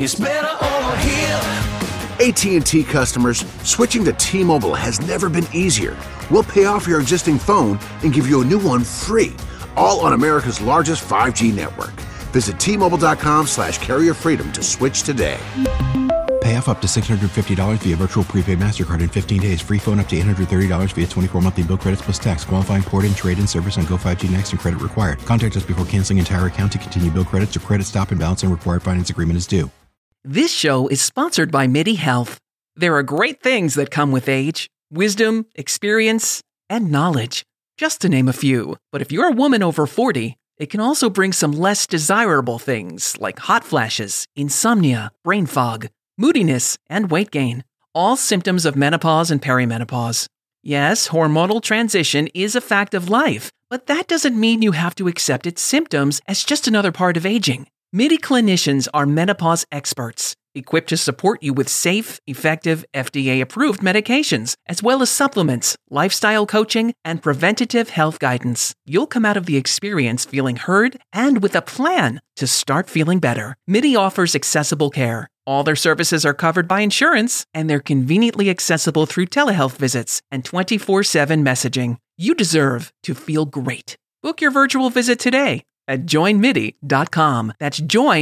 It's better over here. AT&T customers, switching to T-Mobile has never been easier. We'll pay off your existing phone and give you a new one free, all on America's largest 5G network. Visit T-Mobile.com/carrier freedom to switch today. Pay off up to $650 via virtual prepaid MasterCard in 15 days. Free phone up to $830 via 24 monthly bill credits plus tax. Qualifying port and trade-in service on Go5G Next and credit required. Contact us before canceling entire account to continue bill credits or credit stop and balance and required finance agreement is due. This show is sponsored by MIDI Health. There are great things that come with age: wisdom, experience, and knowledge, just to name a few. But if you're a woman over 40, it can also bring some less desirable things like hot flashes, insomnia, brain fog, moodiness, and weight gain, all symptoms of menopause and perimenopause. Yes, hormonal transition is a fact of life, but that doesn't mean you have to accept its symptoms as just another part of aging. MIDI clinicians are menopause experts, equipped to support you with safe, effective, FDA-approved medications, as well as supplements, lifestyle coaching, and preventative health guidance. You'll come out of the experience feeling heard and with a plan to start feeling better. MIDI offers accessible care. All their services are covered by insurance, and they're conveniently accessible through telehealth visits and 24/7 messaging. You deserve to feel great. Book your virtual visit today at joinmidi.com. That's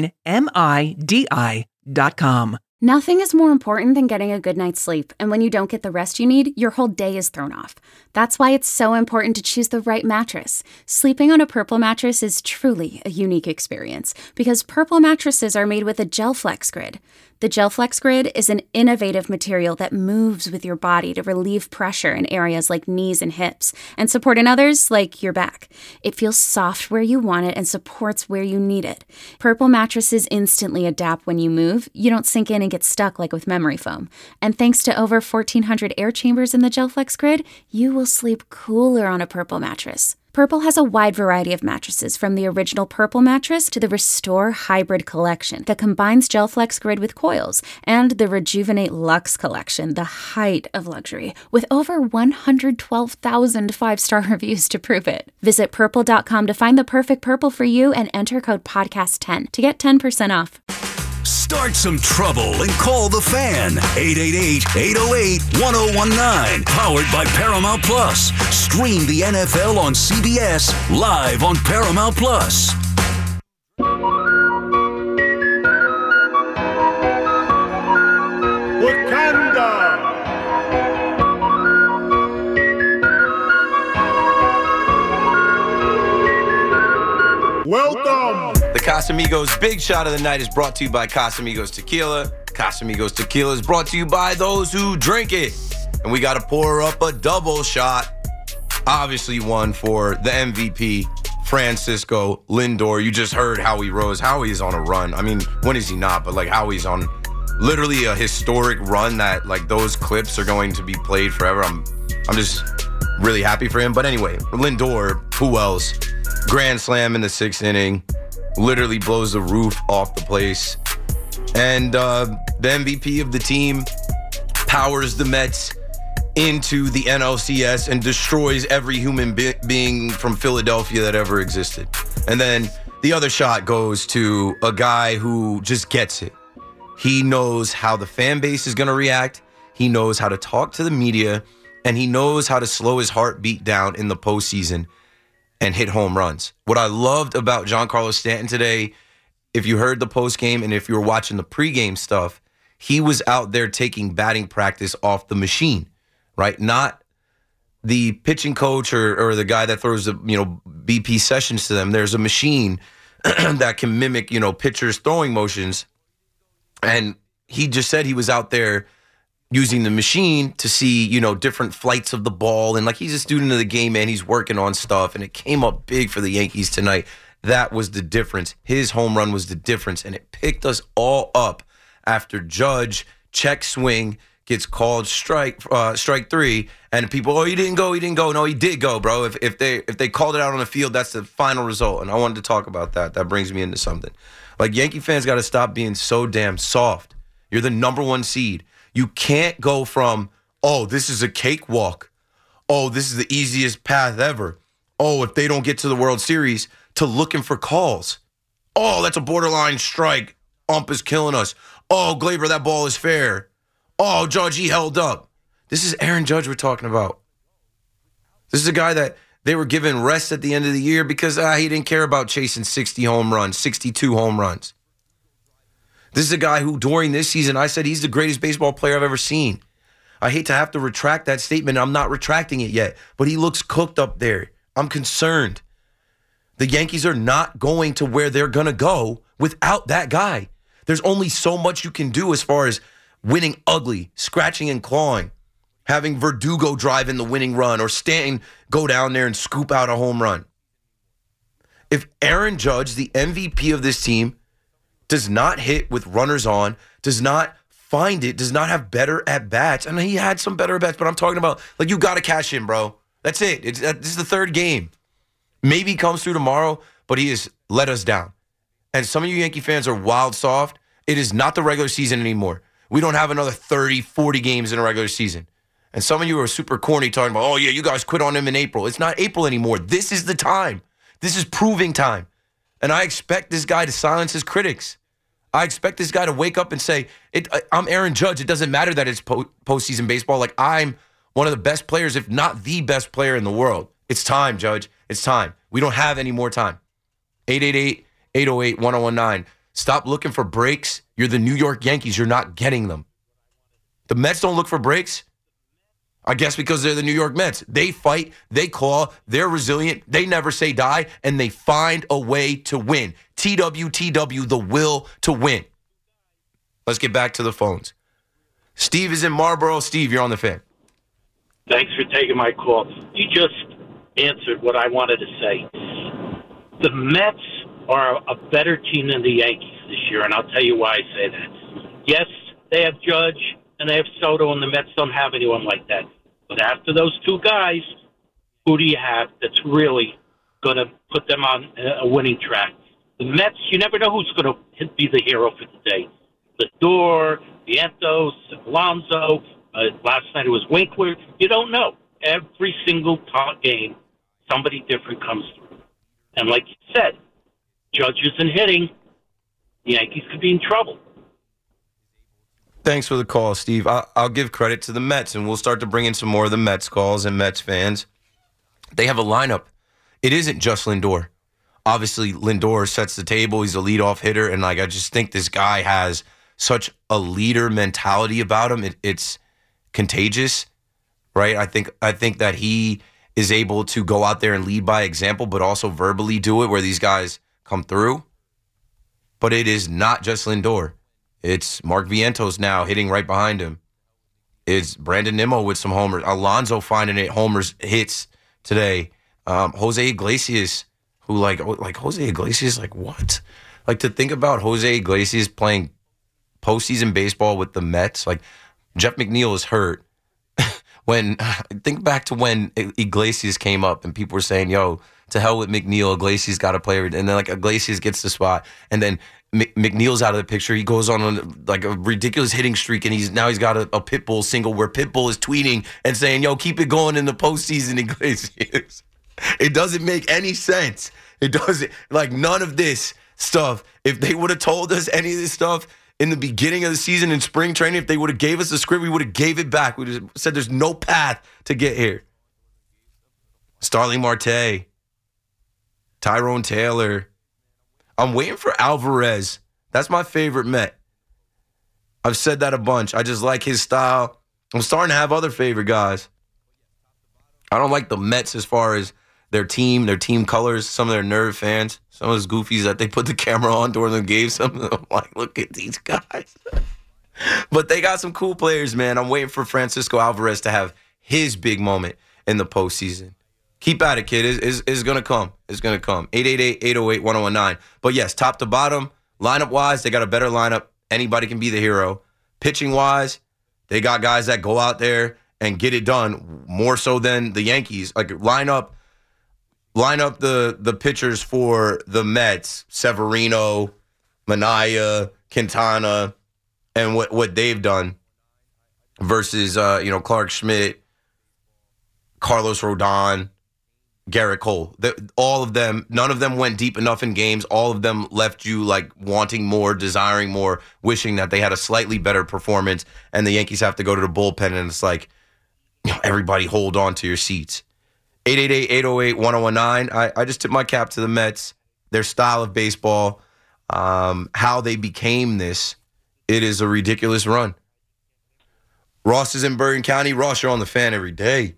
joinmidi.com. Nothing is more important than getting a good night's sleep, and when you don't get the rest you need, your whole day is thrown off. That's why it's so important to choose the right mattress. Sleeping on a Purple mattress is truly a unique experience because Purple mattresses are made with a GelFlex Grid. The GelFlex Grid is an innovative material that moves with your body to relieve pressure in areas like knees and hips and support in others like your back. It feels soft where you want it and supports where you need it. Purple mattresses instantly adapt when you move. You don't sink in and get stuck like with memory foam. And thanks to over 1,400 air chambers in the GelFlex Grid, you will sleep cooler on a Purple mattress. Purple has a wide variety of mattresses, from the original Purple mattress to the Restore Hybrid collection that combines GelFlex Grid with coils, and the Rejuvenate Luxe collection, the height of luxury, with over 112,000 five-star reviews to prove it. Visit Purple.com to find the perfect Purple for you and enter code podcast10 to get 10% off. Start some trouble and call the Fan. 888-808-1019. Powered by Paramount Plus. Stream the NFL on CBS live on Paramount Plus. Wakanda. Welcome. The Casamigos Big Shot of the Night is brought to you by Casamigos Tequila. Casamigos Tequila is brought to you by those who drink it. And we got to pour up a double shot. Obviously one for the MVP, Francisco Lindor. You just heard Howie Rose. Howie's on a run. I mean, when is he not? But like Howie's on literally a historic run that like those clips are going to be played forever. I'm just really happy for him. But anyway, Lindor, who else? Grand slam in the 6th inning. Literally blows the roof off the place. And the MVP of the team powers the Mets into the NLCS and destroys every human being from Philadelphia that ever existed. And then the other shot goes to a guy who just gets it. He knows how the fan base is going to react. He knows how to talk to the media. And he knows how to slow his heartbeat down in the postseason and hit home runs. What I loved about Giancarlo Stanton today, if you heard the postgame and if you were watching the pregame stuff, he was out there taking batting practice off the machine, right? Not the pitching coach or the guy that throws the, BP sessions to them. There's a machine that can mimic, pitchers' throwing motions. And he just said he was out there using the machine to see, different flights of the ball. And like, he's a student of the game, man. He's working on stuff. And it came up big for the Yankees tonight. That was the difference. His home run was the difference. And it picked us all up after Judge, check swing, gets called strike 3. And people, he didn't go. No, he did go, bro. If they called it out on the field, that's the final result. And I wanted to talk about that. That brings me into something. Like, Yankee fans got to stop being so damn soft. You're the number 1 seed. You can't go from, this is a cakewalk. This is the easiest path ever. If they don't get to the World Series, to looking for calls. That's a borderline strike. ump is killing us. Oh, Glaber, that ball is fair. Oh, Judge, he held up. This is Aaron Judge we're talking about. This is a guy that they were giving rest at the end of the year because he didn't care about chasing 60 home runs, 62 home runs. This is a guy who, during this season, I said he's the greatest baseball player I've ever seen. I hate to have to retract that statement. I'm not retracting it yet, but he looks cooked up there. I'm concerned. The Yankees are not going to where they're going to go without that guy. There's only so much you can do as far as winning ugly, scratching and clawing, having Verdugo drive in the winning run, or Stanton go down there and scoop out a home run. If Aaron Judge, the MVP of this team, does not hit with runners on, does not find it, does not have better at-bats, and he had some better at-bats, but I'm talking about, like, you got to cash in, bro. That's it. This is the third game. Maybe he comes through tomorrow, but he has let us down. And some of you Yankee fans are wild soft. It is not the regular season anymore. We don't have another 30, 40 games in a regular season. And some of you are super corny talking about, oh, yeah, you guys quit on him in April. It's not April anymore. This is the time. This is proving time. And I expect this guy to silence his critics. I expect this guy to wake up and say, I'm Aaron Judge. It doesn't matter that it's postseason baseball. Like, I'm one of the best players, if not the best player in the world. It's time, Judge. It's time. We don't have any more time. 888-808-1019. Stop looking for breaks. You're the New York Yankees. You're not getting them. The Mets don't look for breaks. I guess because they're the New York Mets. They fight, they claw, they're resilient, they never say die, and they find a way to win. TWTW, the will to win. Let's get back to the phones. Steve is in Marlboro. Steve, you're on the Fan. Thanks for taking my call. You just answered what I wanted to say. The Mets are a better team than the Yankees this year, and I'll tell you why I say that. Yes, they have Judge and they have Soto, and the Mets don't have anyone like that. But after those two guys, who do you have that's really going to put them on a winning track? The Mets, you never know who's going to be the hero for the day. Lindor, Vientos, Alonso, last night it was Winkler. You don't know. Every single game, somebody different comes through. And like you said, Judge isn't hitting. The Yankees could be in trouble. Thanks for the call, Steve. I'll give credit to the Mets, and we'll start to bring in some more of the Mets calls and Mets fans. They have a lineup. It isn't just Lindor. Obviously, Lindor sets the table. He's a leadoff hitter, and I just think this guy has such a leader mentality about him. It's contagious, right? I think that he is able to go out there and lead by example, but also verbally do it where these guys come through. But it is not just Lindor. It's Mark Vientos now hitting right behind him. It's Brandon Nimmo with some homers. Alonso finding it homers hits today. Jose Iglesias, who like Jose Iglesias, like what? Like to think about Jose Iglesias playing postseason baseball with the Mets. Like Jeff McNeil is hurt. Think back to when Iglesias came up and people were saying, yo, to hell with McNeil, Iglesias got to play. And then like Iglesias gets the spot. And then McNeil's out of the picture. He goes on like a ridiculous hitting streak, and he's got a Pitbull single where Pitbull is tweeting and saying, yo, keep it going in the postseason, Iglesias. It doesn't make any sense. It doesn't. Like none of this stuff. If they would have told us any of this stuff in the beginning of the season in spring training, if they would have gave us the script, we would have gave it back. We would have said there's no path to get here. Starling Marte, Tyrone Taylor. I'm waiting for Alvarez. That's my favorite Met. I've said that a bunch. I just like his style. I'm starting to have other favorite guys. I don't like the Mets as far as their team colors, some of their nerd fans, some of those goofies that they put the camera on during the game. Some of them, I'm like, look at these guys. But they got some cool players, man. I'm waiting for Francisco Alvarez to have his big moment in the postseason. Keep at it, kid. It's going to come. It's going to come. 888-808-1019. But yes, top to bottom, lineup-wise, they got a better lineup. Anybody can be the hero. Pitching-wise, they got guys that go out there and get it done more so than the Yankees. Like, line up the pitchers for the Mets, Severino, Minaya, Quintana, and what they've done versus, Clark Schmidt, Carlos Rodon, Garrett Cole. All of them, none of them went deep enough in games. All of them left you like wanting more, desiring more, wishing that they had a slightly better performance. And the Yankees have to go to the bullpen, and it's like, everybody hold on to your seats. 888-808-1019. I just tip my cap to the Mets, their style of baseball, how they became this. It is a ridiculous run. Ross is in Bergen County. Ross, you're on the Fan every day.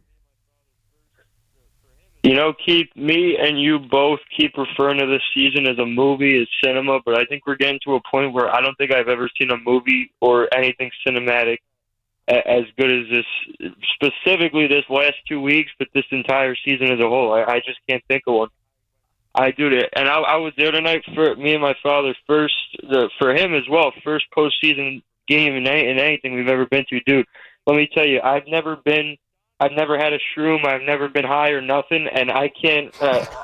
You know, Keith, me and you both keep referring to this season as a movie, as cinema, but I think we're getting to a point where I don't think I've ever seen a movie or anything cinematic as good as this, specifically this last 2 weeks, but this entire season as a whole. I just can't think of one. I do that. And I was there tonight for me and my father's for him as well, first postseason game in anything we've ever been to. Dude, let me tell you, I've never had a shroom. I've never been high or nothing, and I can't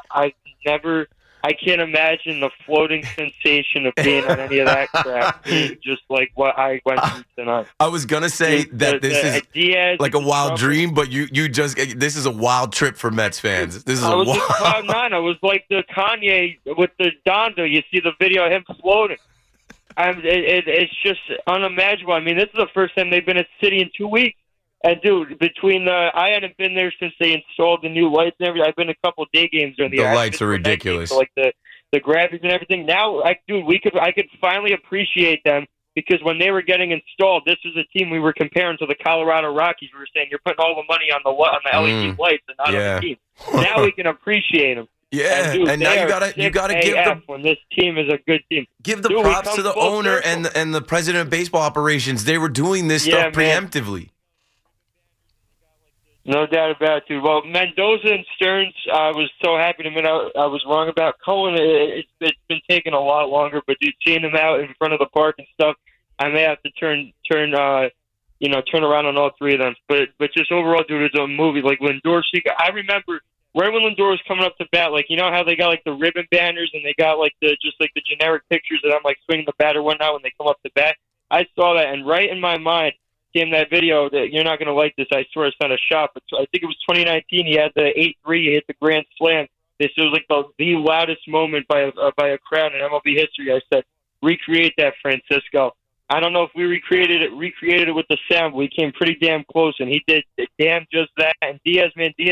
imagine the floating sensation of being on any of that crap. Just like what I went through tonight. I was gonna say that this is Diaz, like a wild dream, but this is a wild trip for Mets fans. This is I was in Cloud 9. I was like the Kanye with the Donda. You see the video of him floating. It's just unimaginable. I mean, this is the first time they've been at City in 2 weeks. And, dude, I hadn't been there since they installed the new lights and everything. I've been a couple of day games during the year. The lights are ridiculous. So, like the graphics and everything. Now, I could finally appreciate them, because when they were getting installed, this was a team we were comparing to the Colorado Rockies. We were saying, you're putting all the money on the LED lights and not on the team. Now we can appreciate them. Yeah, and now you gotta give them, when this team is a good team. Give the props to the owner and the president of baseball operations. They were doing this stuff preemptively. Man. No doubt about it, dude. Well, Mendoza and Stearns, I was so happy to admit I was wrong about. Cohen, it's been taking a lot longer, but dude, seeing him out in front of the park and stuff, I may have to turn around on all three of them. But just overall, dude, it's a movie. Like Lindor, I remember right when Lindor was coming up to bat, like, you know how they got like the ribbon banners and they got like the generic pictures that I'm like swinging the bat or whatnot when they come up to bat. I saw that, and right in my mind came that video that you're not going to like this. I swear it's not a shot, but I think it was 2019. He had the 8-3, he hit the grand slam. This was like the loudest moment by a crowd in MLB history. I said, recreate that, Francisco. I don't know if we recreated it with the sound, but we came pretty damn close, and he did damn just that. And Diaz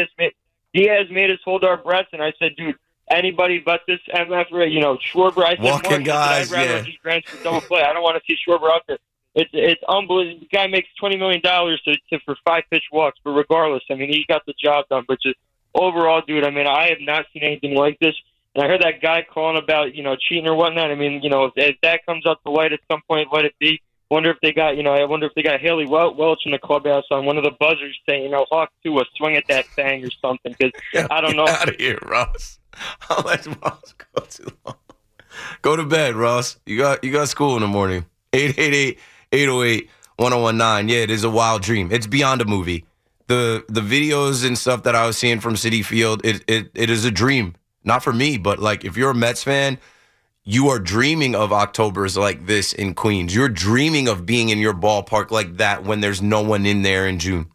made us hold our breaths, and I said, dude, anybody but this MF, Schwarber. I said, walking guys, I'd rather just grant for double play. I don't want to see Schwarber out there. It's unbelievable. The guy makes $20 million for 5-pitch walks, but regardless, I mean, he got the job done. But just overall, dude, I mean, I have not seen anything like this. And I heard that guy calling about, cheating or whatnot. I mean, if that comes up to light at some point, let it be. I wonder if they got Haley Welch in the clubhouse on one of the buzzers saying, Hawk 2, swing at that thing or something. Because I don't know. Get out of here, Ross. I'll let Ross go too long. Go to bed, Ross. You got school in the morning. 888-808-1019. Yeah, it is a wild dream. It's beyond a movie. The videos and stuff that I was seeing from Citi Field, it is a dream. Not for me, but like if you're a Mets fan, you are dreaming of Octobers like this in Queens. You're dreaming of being in your ballpark like that when there's no one in there in June.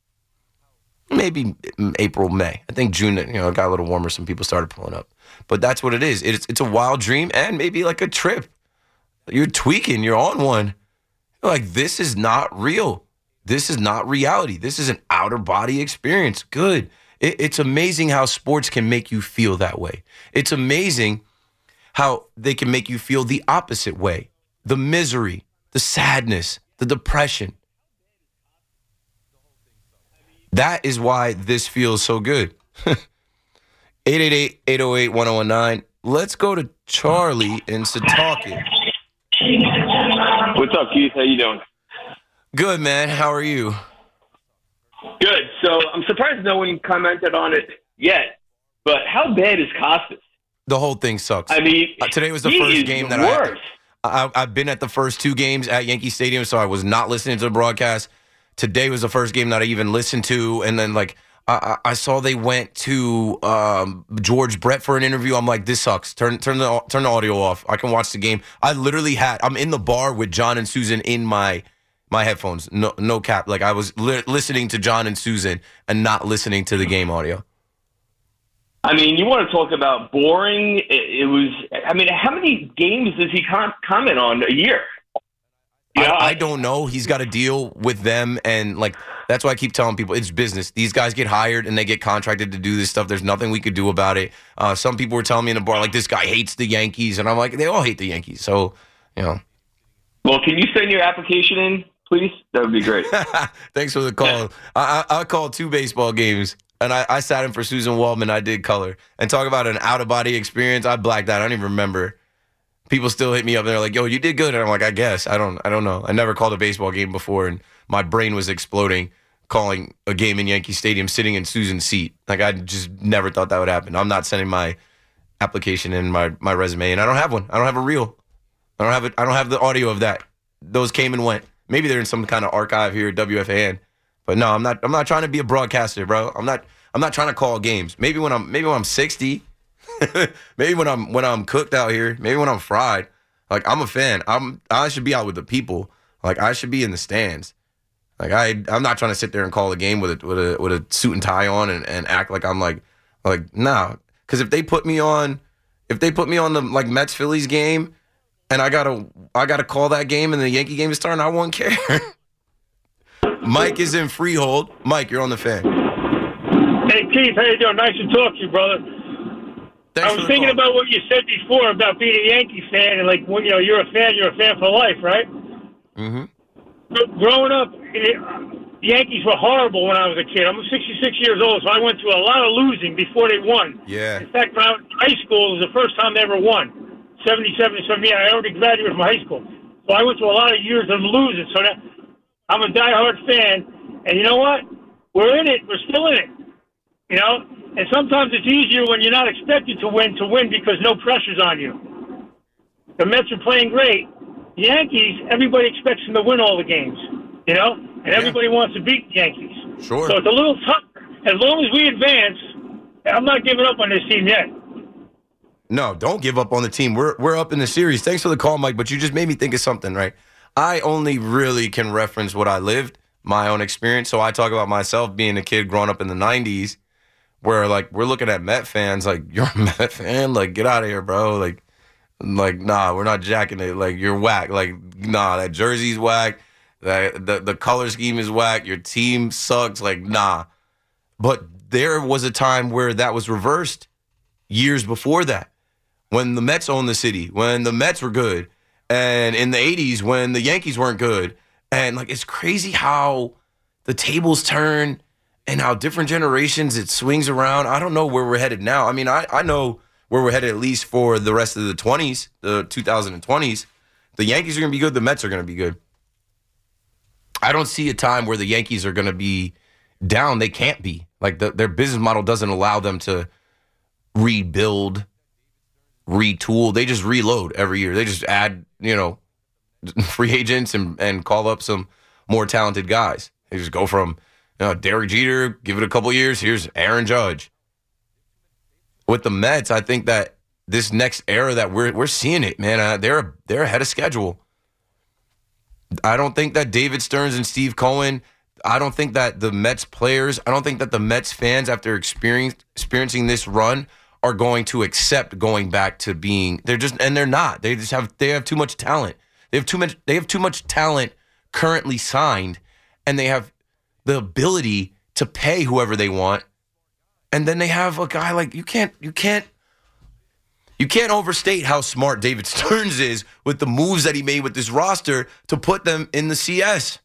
Maybe April, May. I think June, it got a little warmer. Some people started pulling up. But that's what it is. It's a wild dream and maybe like a trip. You're tweaking. You're on one. You're like, this is not real. This is not reality. This is an outer body experience. Good. It's amazing how sports can make you feel that way. It's amazing how they can make you feel the opposite way. The misery, the sadness, the depression. That is why this feels so good. 888-808-1019. Let's go to Charlie in Setauket. What's up, Keith? How you doing? Good, man. How are you? Good. So I'm surprised no one commented on it yet, but how bad is Costas? The whole thing sucks. I mean, today was the first game that I've been at the first two games at Yankee Stadium, so I was not listening to the broadcast. Today was the first game that I even listened to, and then I saw they went to George Brett for an interview. I'm like, this sucks. Turn the audio off. I can watch the game. I'm in the bar with John and Susan in my headphones. No cap. Like I was listening to John and Susan and not listening to the game audio. I mean, you want to talk about boring? It was. I mean, how many games does he comment on a year? I don't know. He's got to deal with them, and like that's why I keep telling people it's business. These guys get hired and they get contracted to do this stuff. There's nothing we could do about it. Some people were telling me in the bar like this guy hates the Yankees, and I'm like, they all hate the Yankees. So, you know. Well, can you send your application in, please? That would be great. Thanks for the call. I called 2 baseball games, and I sat in for Susan Waldman. I did color. And talk about an out-of-body experience. I blacked out. I don't even remember. People still hit me up and they're like, yo, you did good. And I'm like, I guess. I don't know. I never called a baseball game before, and my brain was exploding calling a game in Yankee Stadium sitting in Susan's seat. Like, I just never thought that would happen. I'm not sending my application in my resume, and I don't have one. I don't have a reel. I don't have the audio of that. Those came and went. Maybe they're in some kind of archive here at WFAN. But no, I'm not trying to be a broadcaster, bro. I'm not trying to call games. Maybe when I'm 60. Maybe when I'm cooked out here, maybe when I'm fried. Like, I'm a fan. I should be out with the people. Like, I should be in the stands. Like, I'm not trying to sit there and call a game with a suit and tie on and act like I'm like nah. Because if they put me on the like Mets Phillies game, and I gotta call that game and the Yankee game is starting, I won't care. Mike is in Freehold. Mike, you're on the fan. Hey Keith, how you doing? Nice to talk to you, brother. I was thinking about what you said before about being a Yankee fan, and like, when, you know, you're a fan for life, right? Mm-hmm. Growing up, the Yankees were horrible when I was a kid. I'm 66 years old, so I went through a lot of losing before they won. Yeah. In fact, when I was in high school, it was the first time they ever won. 77, 78. I already graduated from high school, so I went through a lot of years of losing. So now I'm a diehard fan, and you know what? We're in it. We're still in it. You know. And sometimes it's easier when you're not expected to win because no pressure's on you. The Mets are playing great. The Yankees, everybody expects them to win all the games, you know? And everybody wants to beat the Yankees. Sure. So it's a little tougher. As long as we advance, I'm not giving up on this team yet. No, don't give up on the team. We're up in the series. Thanks for the call, Mike, but you just made me think of something, right? I only really can reference what I lived, my own experience. So I talk about myself being a kid growing up in the 90s. Where, like, we're looking at Met fans, like, you're a Met fan? Like, get out of here, bro. Like, nah, we're not jacking it. Like, you're whack. Like, nah, that jersey's whack. The color scheme is whack. Your team sucks. Like, nah. But there was a time where that was reversed years before that. When the Mets owned the city. When the Mets were good. And in the 80s when the Yankees weren't good. And, like, it's crazy how the tables turn and how different generations it swings around. I don't know where we're headed now. I mean, I know where we're headed at least for the rest of the 20s, the 2020s. The Yankees are going to be good. The Mets are going to be good. I don't see a time where the Yankees are going to be down. They can't be. Like, their business model doesn't allow them to rebuild, retool. They just reload every year. They just add, you know, free agents and call up some more talented guys. They just go from, you know, Derek Jeter, give it a couple years, here's Aaron Judge. With the Mets, I think that this next era that we're seeing it, man, they're ahead of schedule. I don't think that David Stearns and Steve Cohen, I don't think that the Mets players, I don't think that the Mets fans, after experiencing this run, are going to accept going back to being, they're not. They have too much talent. They have too much talent currently signed, and they have the ability to pay whoever they want. And then they have a guy like, you can't overstate how smart David Stearns is with the moves that he made with this roster to put them in the CS.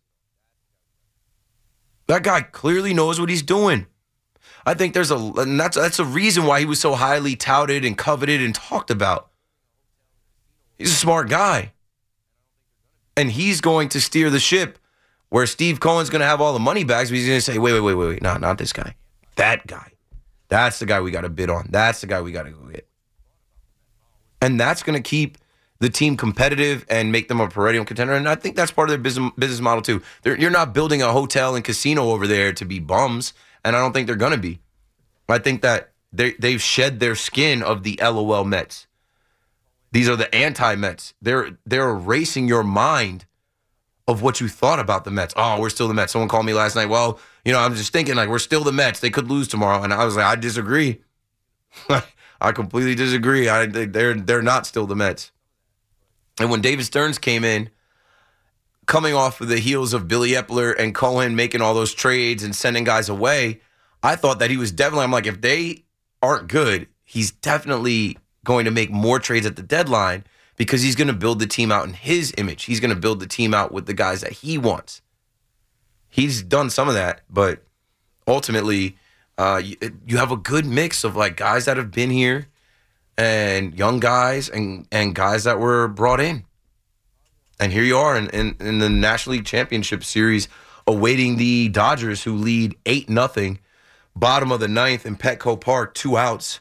That guy clearly knows what he's doing. I think that's a reason why he was so highly touted and coveted and talked about. He's a smart guy. And he's going to steer the ship where Steve Cohen's going to have all the money bags, but he's going to say, wait. No, not this guy. That guy. That's the guy we got to bid on. That's the guy we got to go get. And that's going to keep the team competitive and make them a perennial contender. And I think that's part of their business model too. You're not building a hotel and casino over there to be bums, and I don't think they're going to be. I think that they've shed their skin of the LOL Mets. These are the anti-Mets. They're erasing your mind of what you thought about the Mets. Oh, we're still the Mets. Someone called me last night. Well, you know, I'm just thinking, like, we're still the Mets. They could lose tomorrow. And I was like, I disagree. I completely disagree. They're not still the Mets. And when David Stearns came in, coming off of the heels of Billy Epler and Cohen making all those trades and sending guys away, I thought that he was definitely, I'm like, if they aren't good, he's definitely going to make more trades at the deadline because he's going to build the team out in his image. He's going to build the team out with the guys that he wants. He's done some of that, but ultimately, you have a good mix of like guys that have been here and young guys and guys that were brought in. And here you are in the National League Championship Series awaiting the Dodgers, who lead 8-0, bottom of the ninth in Petco Park, 2 outs.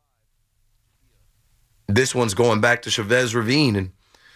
This one's going back to Chavez Ravine, and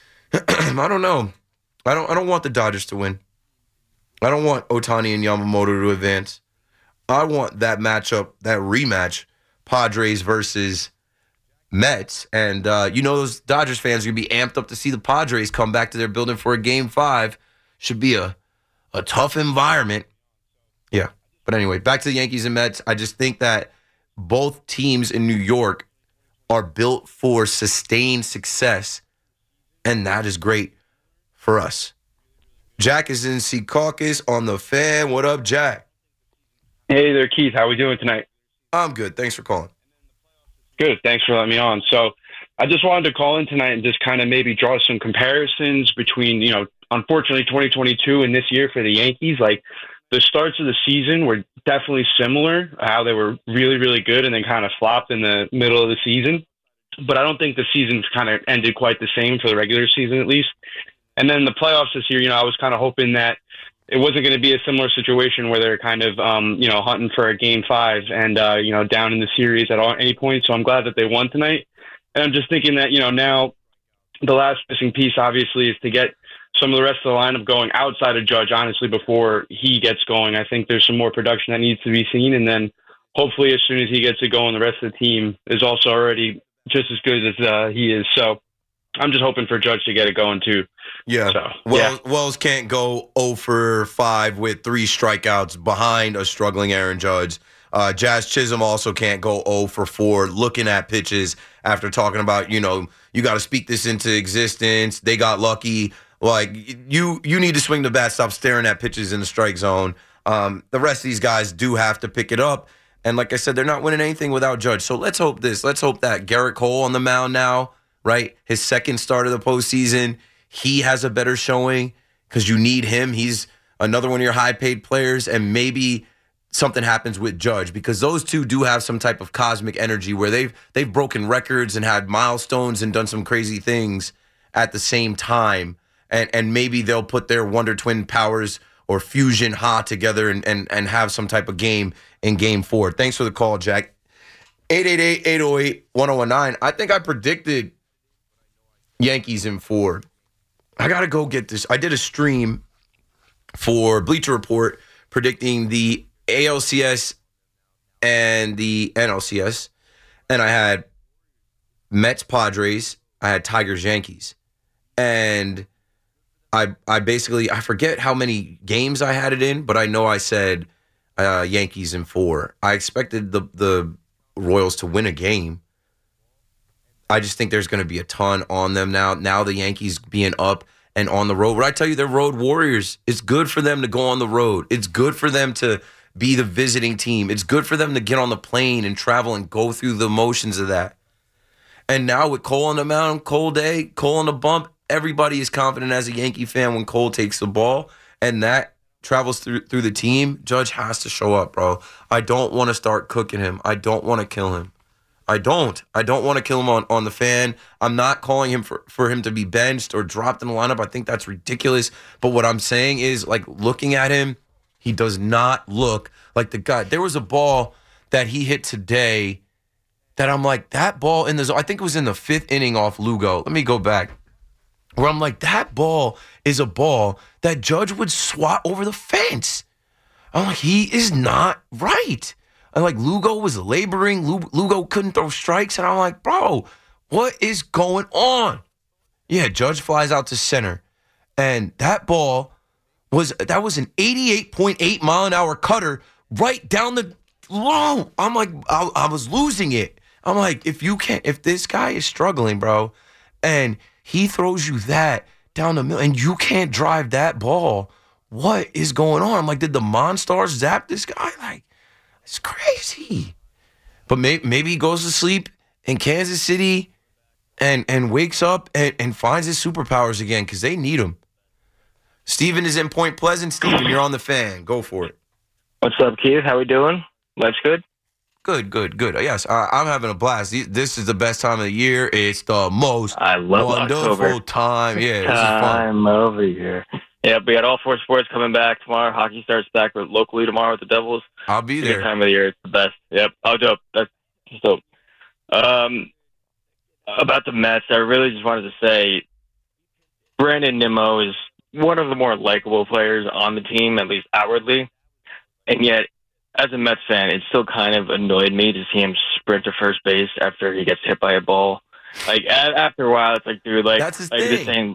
I don't know. I don't want the Dodgers to win. I don't want Ohtani and Yamamoto to advance. I want that matchup, that rematch, Padres versus Mets. And, those Dodgers fans are going to be amped up to see the Padres come back to their building for a Game 5. Should be a tough environment. Yeah. But anyway, back to the Yankees and Mets. I just think that both teams in New York are built for sustained success, and that is great for us. Jack is in Secaucus on the Fan. What up, Jack? Hey there, Keith. How are we doing tonight? I'm good. Thanks for calling. Good. Thanks for letting me on. So I just wanted to call in tonight and just kind of maybe draw some comparisons between, unfortunately 2022 and this year for the Yankees. Like the starts of the season were definitely similar, how they were really, really good and then kind of flopped in the middle of the season. But I don't think the season's kind of ended quite the same for the regular season, at least. And then the playoffs this year, I was kind of hoping that it wasn't going to be a similar situation where they're kind of, hunting for a Game 5 and, down in the series at any point. So I'm glad that they won tonight. And I'm just thinking that, now the last missing piece, obviously, is to get some of the rest of the lineup going outside of Judge, honestly, before he gets going. I think there's some more production that needs to be seen. And then hopefully as soon as he gets it going, the rest of the team is also already just as good as he is. So I'm just hoping for Judge to get it going, too. Yeah. So, Wells can't go 0 for 5 with 3 strikeouts behind a struggling Aaron Judge. Jazz Chisholm also can't go 0 for 4 looking at pitches after talking about, you got to speak this into existence. They got lucky. Like, you need to swing the bat, stop staring at pitches in the strike zone. The rest of these guys do have to pick it up. And like I said, they're not winning anything without Judge. So let's hope this. Let's hope that Garrett Cole on the mound now, right? His second start of the postseason, he has a better showing because you need him. He's another one of your high-paid players, and maybe something happens with Judge because those two do have some type of cosmic energy where they've broken records and had milestones and done some crazy things at the same time. And maybe they'll put their Wonder Twin powers or fusion together and have some type of game in Game 4. Thanks for the call, Jack. 888-808-1019. I think I predicted Yankees in 4. I got to go get this. I did a stream for Bleacher Report predicting the ALCS and the NLCS. And I had Mets, Padres. I had Tigers, Yankees. And I basically, I forget how many games I had it in, but I know I said Yankees in 4. I expected the Royals to win a game. I just think there's going to be a ton on them now. Now the Yankees being up and on the road. But I tell you, they're road warriors. It's good for them to go on the road. It's good for them to be the visiting team. It's good for them to get on the plane and travel and go through the motions of that. And now with Cole on the mound, Cole day, Cole on the bump, everybody is confident as a Yankee fan when Cole takes the ball. And that travels through the team. Judge has to show up, bro. I don't want to start cooking him. I don't want to kill him. I don't want to kill him on the Fan. I'm not calling him for him to be benched or dropped in the lineup. I think that's ridiculous. But what I'm saying is, like, looking at him, he does not look like the guy. There was a ball that he hit today that I'm like, that ball in the zone, I think it was in the 5th inning off Lugo. Let me go back. Where I'm like, that ball is a ball that Judge would swat over the fence. I'm like, he is not right. And like Lugo was laboring. Lugo couldn't throw strikes. And I'm like, bro, what is going on? Yeah, Judge flies out to center. And that ball was an 88.8 mile an hour cutter right down the low. I'm like, I was losing it. I'm like, if this guy is struggling, bro, and he throws you that down the middle and you can't drive that ball, what is going on? I'm like, did the Monstars zap this guy? Like, it's crazy. But maybe he goes to sleep in Kansas City and wakes up and finds his superpowers again because they need him. Steven is in Point Pleasant. Steven, you're on the Fan. Go for it. What's up, Keith? How we doing? Life's good? Good. Yes, I'm having a blast. This is the best time of the year. It's the most wonderful October. time. Yeah, this is fun. Time over here. Yeah, we got all 4 sports coming back tomorrow. Hockey starts back locally tomorrow with the Devils. I'll be there. Good time of the year. It's the best. Yep. Oh, dope. That's dope. About the Mets, I really just wanted to say Brandon Nimmo is one of the more likable players on the team, at least outwardly. And yet, as a Mets fan, it still kind of annoyed me to see him sprint to first base after he gets hit by a ball. Like, after a while, it's like, dude, like, that's his like thing. this thing.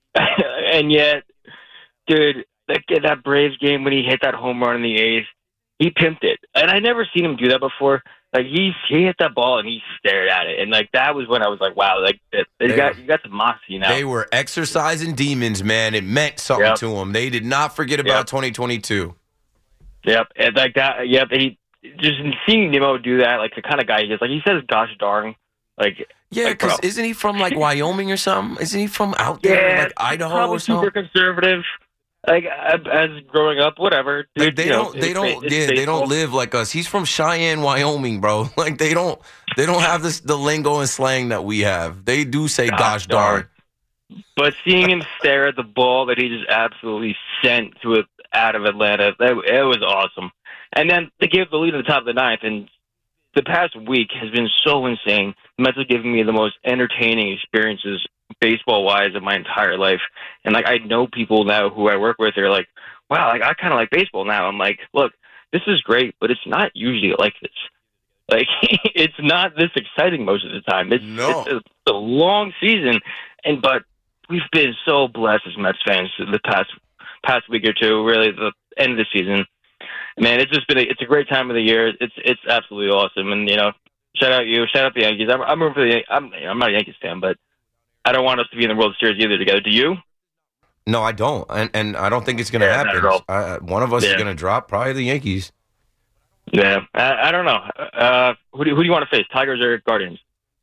And yet, dude, that Braves game when he hit that home run in the 8th, he pimped it. And I never seen him do that before. Like, he hit that ball and he stared at it. And, like, that was when I was like, wow, like, you got some moxie now. They were exercising demons, man. It meant something to them. They did not forget about 2022. Yep. And like that, yep. He just seeing Nimmo do that, like the kind of guy he is. Like, he says, gosh darn. Like, yeah, because like, isn't he from, like, Wyoming or something? Isn't he from out there, like Idaho or something? Super conservative. Like, as growing up, whatever. Dude, like they don't live like us. He's from Cheyenne, Wyoming, bro. Like they don't have the lingo and slang that we have. They do say gosh darn. But seeing him stare at the ball that he just absolutely sent to it out of Atlanta, it was awesome. And then they gave the lead at the top of the 9th, and the past week has been so insane. The Mets have given me the most entertaining experiences baseball-wise of my entire life. And, like, I know people now who I work with, they're like, wow, like, I kind of like baseball now. I'm like, look, this is great, but it's not usually like this. Like, it's not this exciting most of the time. It's a long season, but we've been so blessed as Mets fans the past week or two, really the end of the season. Man, it's just been it's a great time of the year. It's absolutely awesome, and you know, shout out you, shout out the Yankees. I'm rooting for the I'm not a Yankees fan, but I don't want us to be in the World Series either together. Do you? No, I don't, and I don't think it's going to happen. Not at all. One of us is going to drop, probably the Yankees. Yeah, I don't know. Who do you want to face, Tigers or Guardians?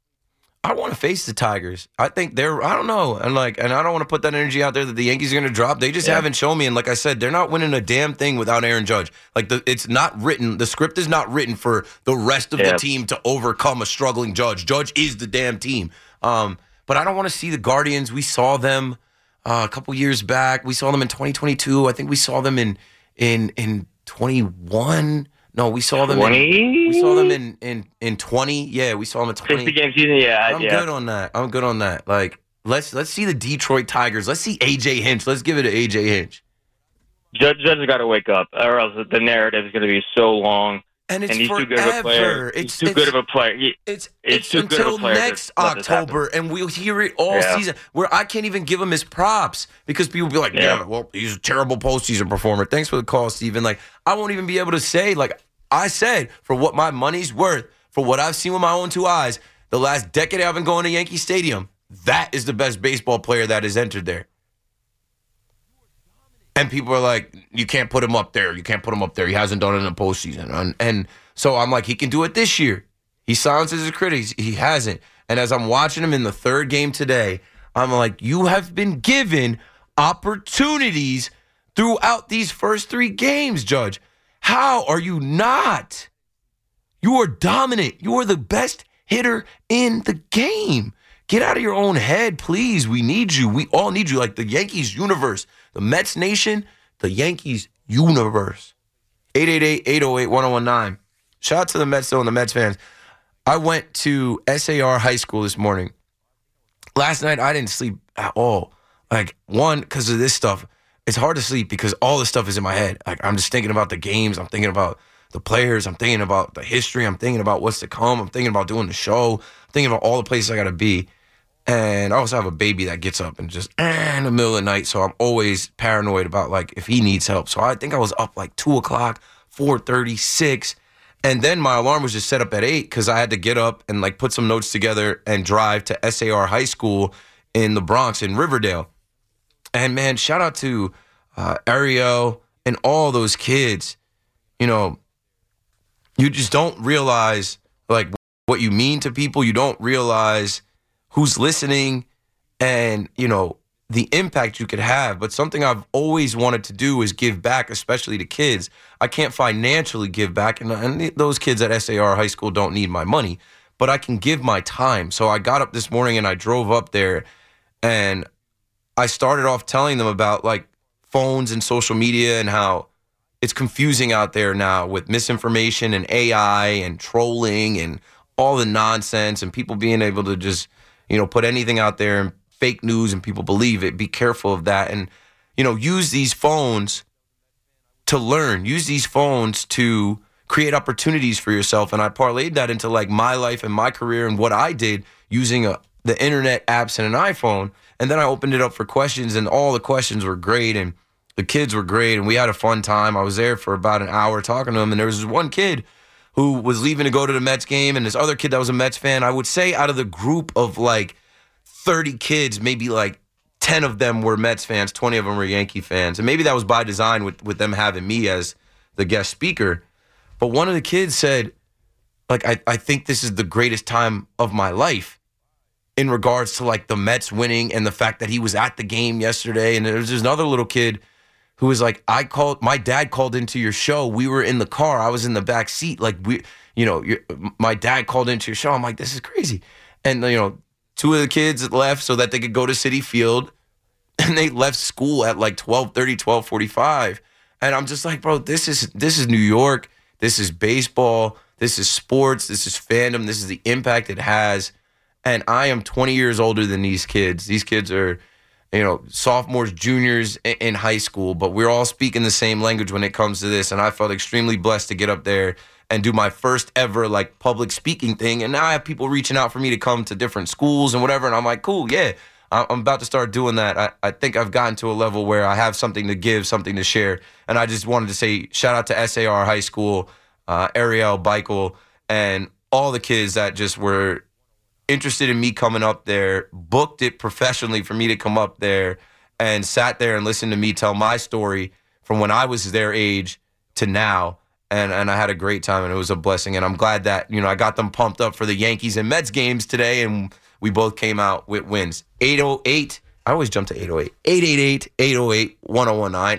I want to face the Tigers. I think I don't know. And I don't want to put that energy out there that the Yankees are going to drop. They just haven't shown me. And like I said, they're not winning a damn thing without Aaron Judge. Like it's not written. The script is not written for the rest of the team to overcome a struggling Judge. Judge is the damn team. But I don't want to see the Guardians. We saw them a couple years back. We saw them in 2022. I think we saw them in 21. No, we saw them in 20. Yeah, we saw them in 20. 50-game season, yeah. I'm good on that. Like, let's see the Detroit Tigers. Let's see A.J. Hinch. Let's give it to A.J. Hinch. Judge has got to wake up, or else the narrative is going to be so long. And he's forever. Too good of a player. He's too good of a player. It's too good of a player next October, and we'll hear it all season. Where I can't even give him his props because people will be like, "Yeah, well, he's a terrible postseason performer." Thanks for the call, Steven. Like, I won't even be able to say, like I said, for what my money's worth, for what I've seen with my own 2 eyes, the last decade I've been going to Yankee Stadium, that is the best baseball player that has entered there. And people are like, you can't put him up there. You can't put him up there. He hasn't done it in the postseason. And so I'm like, he can do it this year. He silences his critics. He hasn't. And as I'm watching him in the 3rd game today, I'm like, you have been given opportunities throughout these first 3 games, Judge. How are you not? You are dominant. You are the best hitter in the game. Get out of your own head, please. We need you. We all need you. Like the Yankees universe. The Mets nation, the Yankees universe. 888-808-1019. Shout out to the Mets, though, and the Mets fans. I went to SAR High School this morning. Last night, I didn't sleep at all. Like, one, because of this stuff. It's hard to sleep because all this stuff is in my head. Like, I'm just thinking about the games. I'm thinking about the players. I'm thinking about the history. I'm thinking about what's to come. I'm thinking about doing the show. I'm thinking about all the places I got to be. And I also have a baby that gets up and just in the middle of the night. So I'm always paranoid about, like, if he needs help. So I think I was up like 2 o'clock, 4:30, 6. And then my alarm was just set up at 8 because I had to get up and like put some notes together and drive to SAR High School in the Bronx, in Riverdale. And man, shout out to Ariel and all those kids. You know, you just don't realize like what you mean to people. You don't realize who's listening and, you know, the impact you could have. But something I've always wanted to do is give back, especially to kids. I can't financially give back, and those kids at SAR High School don't need my money, but I can give my time. So I got up this morning and I drove up there, and I started off telling them about like phones and social media and how it's confusing out there now with misinformation and AI and trolling and all the nonsense and people being able to just, you know, put anything out there and fake news and people believe it. Be careful of that. And, you know, use these phones to learn. Use these phones to create opportunities for yourself. And I parlayed that into like my life and my career and what I did using the internet, apps, and an iPhone. And then I opened it up for questions, and all the questions were great, and the kids were great, and we had a fun time. I was there for about an hour talking to them, and there was this one kid who was leaving to go to the Mets game, and this other kid that was a Mets fan. I would say out of the group of like 30 kids, maybe like 10 of them were Mets fans, 20 of them were Yankee fans. And maybe that was by design with them having me as the guest speaker. But one of the kids said, like, I think this is the greatest time of my life in regards to like the Mets winning and the fact that he was at the game yesterday. And there was another little kid who was like, my dad called into your show. We were in the car. I was in the back seat. Like, my dad called into your show. I'm like, this is crazy. And, you know, 2 of the kids left so that they could go to Citi Field, and they left school at like 12:30, 12:45. And I'm just like, bro, this is New York. This is baseball. This is sports. This is fandom. This is the impact it has. And I am 20 years older than these kids. These kids are, you know, sophomores, juniors in high school, but we're all speaking the same language when it comes to this. And I felt extremely blessed to get up there and do my first ever like public speaking thing. And now I have people reaching out for me to come to different schools and whatever. And I'm like, cool, yeah, I'm about to start doing that. I think I've gotten to a level where I have something to give, something to share. And I just wanted to say shout out to SAR High School, Ariel, Beichel, and all the kids that just were interested in me coming up there, booked it professionally for me to come up there, and sat there and listened to me tell my story from when I was their age to now. And I had a great time, and it was a blessing. And I'm glad that, you know, I got them pumped up for the Yankees and Mets games today, and we both came out with wins. 808, I always jump to 808. 888-808-1019,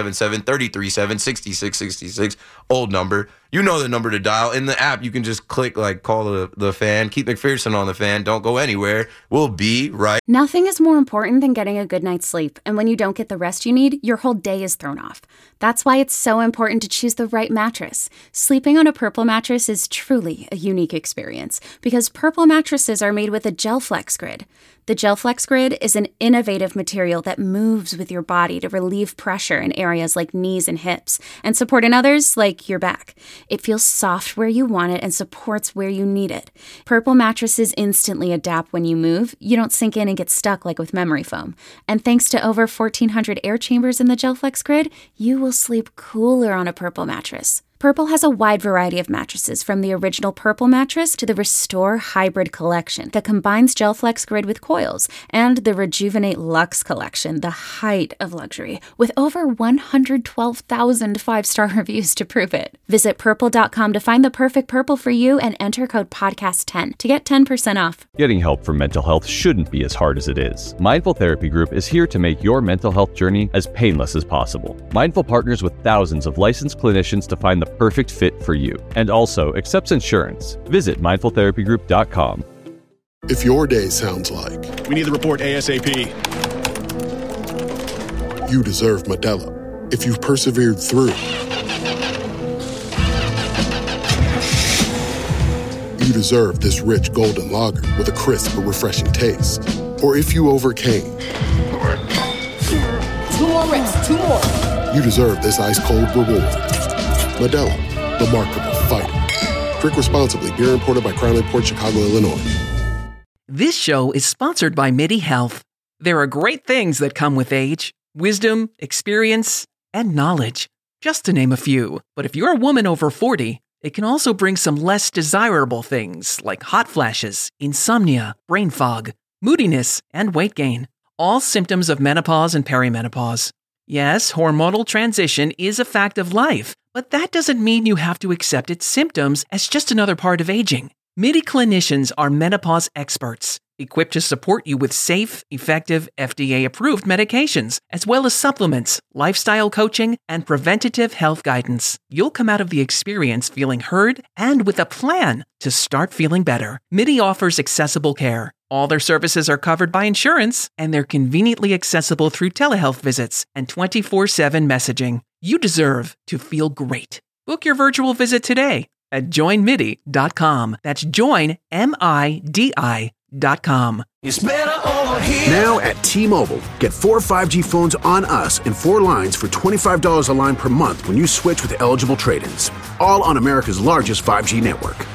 877-337-6666, old number. You know the number to dial. In the app, you can just click, like, call the fan. Keep McPherson on the fan. Don't go anywhere. We'll be right. Nothing is more important than getting a good night's sleep. And when you don't get the rest you need, your whole day is thrown off. That's why it's so important to choose the right mattress. Sleeping on a Purple mattress is truly a unique experience because Purple mattresses are made with a GelFlex Grid. The GelFlex Grid is an innovative material that moves with your body to relieve pressure in areas like knees and hips and support in others like your back. It feels soft where you want it and supports where you need it. Purple mattresses instantly adapt when you move. You don't sink in and get stuck like with memory foam. And thanks to over 1,400 air chambers in the GelFlex Grid, you will sleep cooler on a Purple mattress. Purple has a wide variety of mattresses, from the original Purple mattress to the Restore Hybrid collection that combines GelFlex Grid with coils, and the Rejuvenate Luxe collection, the height of luxury, with over 112,000 five-star reviews to prove it. Visit Purple.com to find the perfect Purple for you and enter code PODCAST10 to get 10% off. Getting help for mental health shouldn't be as hard as it is. Mindful Therapy Group is here to make your mental health journey as painless as possible. Mindful partners with thousands of licensed clinicians to find the perfect fit for you, and also accepts insurance. Visit mindfultherapygroup.com. If your day sounds like we need the report ASAP, you deserve Modelo. If you've persevered through, you deserve this rich golden lager with a crisp but refreshing taste. Or if you overcame, 2 more reps, 2 more. You deserve this ice-cold reward. Modelo, the Markable Fighter. Drink responsibly. Beer imported by Crown Imports, Chicago, Illinois. This show is sponsored by MIDI Health. There are great things that come with age: wisdom, experience, and knowledge, just to name a few. But if you're a woman over 40, It can also bring some less desirable things like hot flashes, insomnia, brain fog, moodiness, and weight gain. All symptoms of menopause and perimenopause. Yes, hormonal transition is a fact of life, but that doesn't mean you have to accept its symptoms as just another part of aging. MIDI clinicians are menopause experts, equipped to support you with safe, effective, FDA-approved medications, as well as supplements, lifestyle coaching, and preventative health guidance. You'll come out of the experience feeling heard and with a plan to start feeling better. MIDI offers accessible care. All their services are covered by insurance, and they're conveniently accessible through telehealth visits and 24/7 messaging. You deserve to feel great. Book your virtual visit today at joinmidi.com. That's joinmidi.com. It's better over here. Now at T-Mobile, get 4 5G phones on us and 4 lines for $25 a line per month when you switch with eligible trade-ins. All on America's largest 5G network.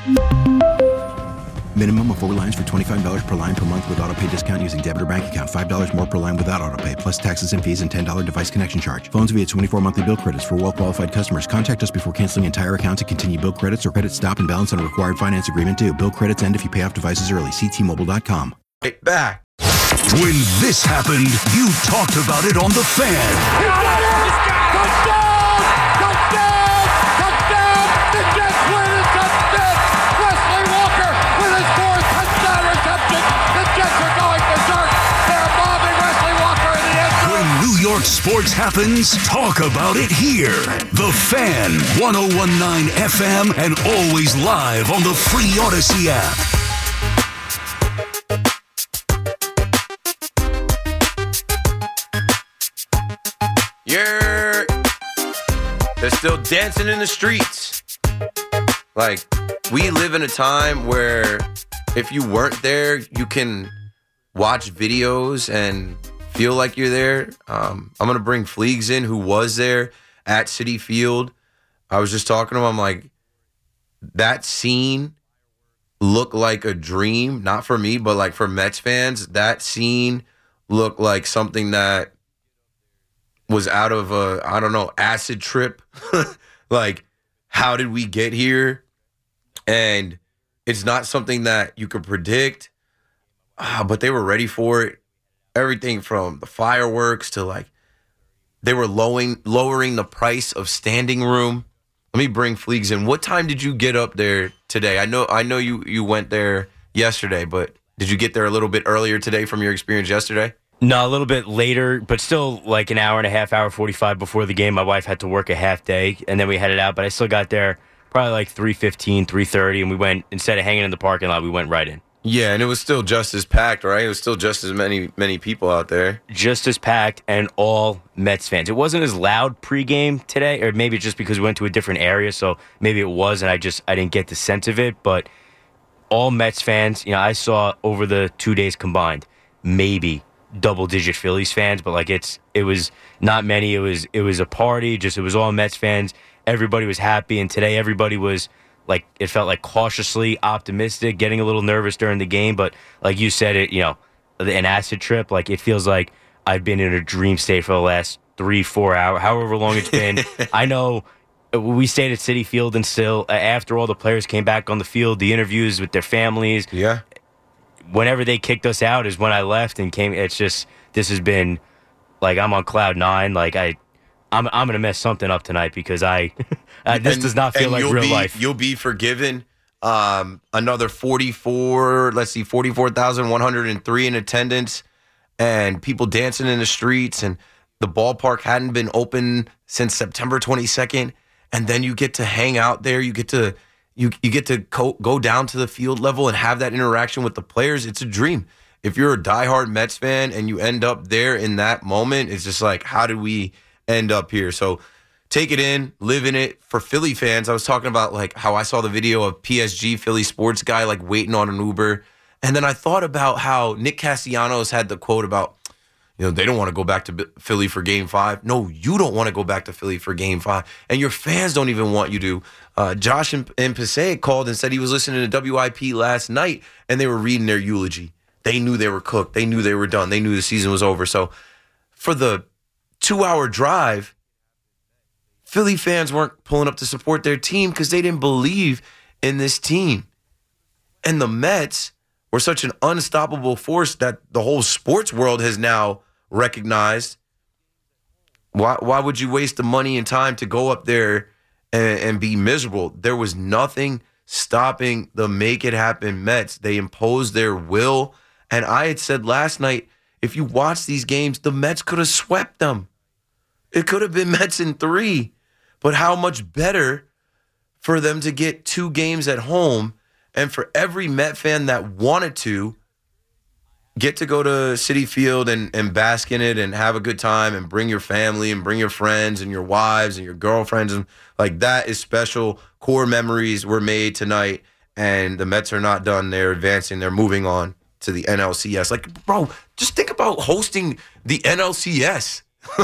Minimum of 4 lines for $25 per line per month with autopay discount using debit or bank account. $5 more per line without autopay, plus taxes and fees and $10 device connection charge. Phones via 24 monthly bill credits for well-qualified customers. Contact us before canceling entire account to continue bill credits or credit stop and balance on a required finance agreement due. Bill credits end if you pay off devices early. See T-Mobile.com. Right back. When this happened, you talked about it on The Fan. The Jets win a touchdown! Wesley Walker with his 4th touchdown reception. The Jets are going berserk. They're bombing Wesley Walker in the end zone. When New York sports happens, talk about it here. The Fan, 101.9 FM, and always live on the free Odyssey app. They're still dancing in the streets. Like, we live in a time where if you weren't there, you can watch videos and feel like you're there. I'm going to bring Fleegs in, who was there at Citi Field. I was just talking to him. I'm like, that scene looked like a dream, not for me, but like for Mets fans. That scene looked like something that was out of a, I don't know, acid trip. Like, how did we get here? And it's not something that you could predict, but they were ready for it. Everything from the fireworks to, like, they were lowering the price of standing room. Let me bring Fleegs in. What time did you get up there today? I know you went there yesterday, but did you get there a little bit earlier today from your experience yesterday? No, a little bit later, but still like an hour and a half, hour 45 before the game. My wife had to work a half day, and then we headed out. But I still got there probably like 3:15, 3:30, and we went, instead of hanging in the parking lot, we went right in. Yeah, and it was still just as packed, right? It was still just as many people out there. Just as packed, and all Mets fans. It wasn't as loud pregame today, or maybe just because we went to a different area, so maybe it was, and I didn't get the sense of it. But all Mets fans, I saw over the 2 days combined, maybe double-digit Phillies fans, but like it was not many. It was a party. It was all Mets fans. Everybody was happy, and today everybody was like, it felt like cautiously optimistic, getting a little nervous during the game. But like you said, an acid trip. Like, it feels like I've been in a dream state for the last 3-4 hours, however long it's been. I know we stayed at Citi Field, and still after all the players came back on the field, the interviews with their families. Yeah. Whenever they kicked us out is when I left and came. It's just, this has been like, I'm on cloud 9. Like, I'm gonna mess something up tonight because this does not feel like real life. You'll be forgiven. Another 44,103 in attendance, and people dancing in the streets, and the ballpark hadn't been open since September 22nd. And then you get to hang out there. You get to go down to the field level and have that interaction with the players. It's a dream. If you're a diehard Mets fan and you end up there in that moment, it's just like, how did we end up here? So take it in, live in it. For Philly fans, I was talking about like how I saw the video of PSG, Philly sports guy, like waiting on an Uber. And then I thought about how Nick Castellanos had the quote about, they don't want to go back to Philly for Game 5. No, you don't want to go back to Philly for Game 5. And your fans don't even want you to. Josh and Passaic called and said he was listening to WIP last night, and they were reading their eulogy. They knew they were cooked. They knew they were done. They knew the season was over. So for the 2-hour drive, Philly fans weren't pulling up to support their team because they didn't believe in this team. And the Mets were such an unstoppable force that the whole sports world has now recognized. Why would you waste the money and time to go up there and be miserable? There was nothing stopping the Make It Happen Mets. They imposed their will. And I had said last night, if you watch these games, the Mets could have swept them. It could have been Mets in 3. But how much better for them to get 2 games at home, and for every Met fan that wanted to get to go to Citi Field and bask in it and have a good time and bring your family and bring your friends and your wives and your girlfriends. And like, that is special. Core memories were made tonight, and the Mets are not done. They're advancing. They're moving on to the NLCS. Like, bro, just think about hosting the NLCS.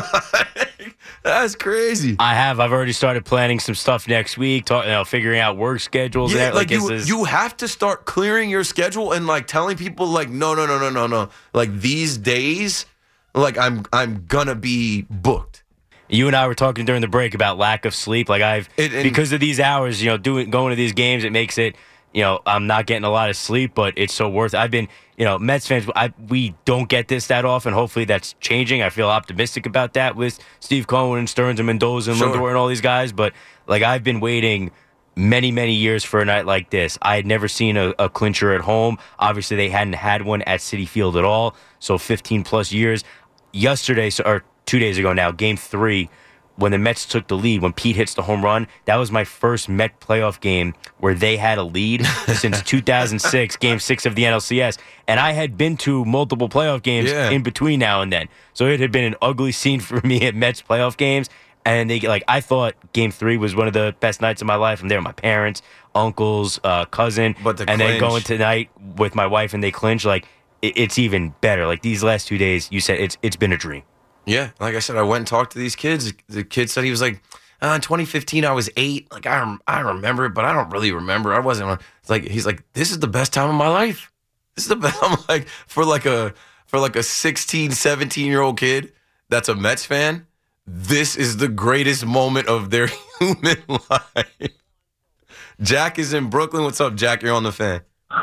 That's crazy. I've already started planning some stuff next week, figuring out work schedules. Yeah, like you have to start clearing your schedule and like telling people like, no. Like these days, like I'm gonna be booked. You and I were talking during the break about lack of sleep. Like because of these hours, going to these games, it makes it, I'm not getting a lot of sleep, but it's so worth it. I've been, Mets fans, we don't get this that often. Hopefully that's changing. I feel optimistic about that with Steve Cohen and Stearns and Mendoza and Lindor and all these guys. But like, I've been waiting many, many years for a night like this. I had never seen a clincher at home. Obviously, they hadn't had one at Citi Field at all. So 15 plus years. Yesterday, or 2 days ago now, Game 3, when the Mets took the lead, when Pete hits the home run, that was my first Met playoff game where they had a lead since 2006, Game 6 of the NLCS. And I had been to multiple playoff games in between now and then. So it had been an ugly scene for me at Mets playoff games. And I thought Game 3 was one of the best nights of my life. I'm there with my parents, uncles, cousin. Then going tonight with my wife and they clinch, it's even better. Like these last 2 days, you said it's been a dream. Yeah, like I said, I went and talked to these kids. The kid said he was like, in 2015, I was 8. Like, I remember it, but I don't really remember. I wasn't. It's like, he's like, this is the best time of my life. This is the best. I'm like, for like a 16, 17-year-old kid that's a Mets fan, this is the greatest moment of their human life. Jack is in Brooklyn. What's up, Jack? You're on the Fan.